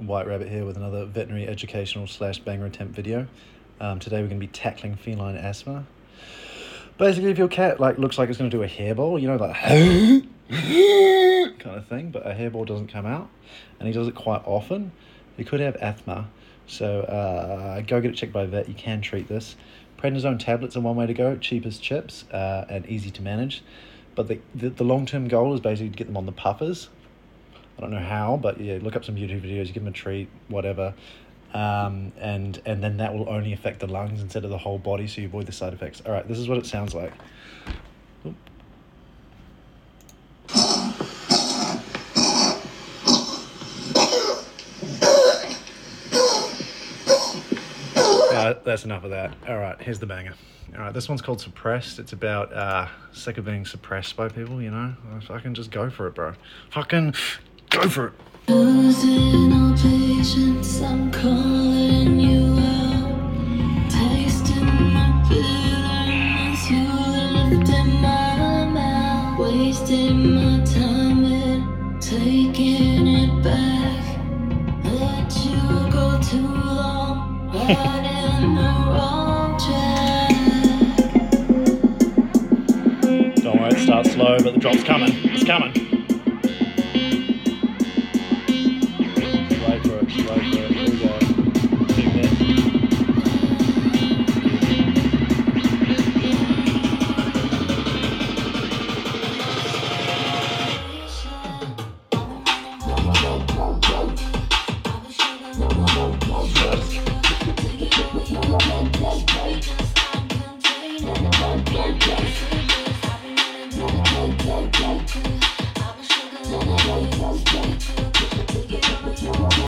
White Rabbit here with another veterinary educational / banger attempt video. Today we're going to be tackling feline asthma. Basically, if your cat looks like it's going to do a hairball, kind of thing, but a hairball doesn't come out, and he does it quite often, he could have asthma. So go get it checked by a vet. You can treat this. Prednisone tablets are one way to go, cheap as chips, and easy to manage. But the long-term goal is basically to get them on the puffers. I don't know how, but yeah, look up some YouTube videos, you give them a treat, whatever. And then that will only affect the lungs instead of the whole body, so you avoid the side effects. All right, this is what it sounds like. Oop. That's enough of that. All right, here's the banger. All right, this one's called Suppressed. It's about sick of being suppressed by people, you know? Fucking just go for it, bro. Fucking go for it. Losing all patience, I'm calling you out. Tasting the bitterness you left in my mouth. Wasting my time and taking it back. Let you go too long, right in the wrong track. Don't worry, it starts slow, but the drop's coming. It's coming.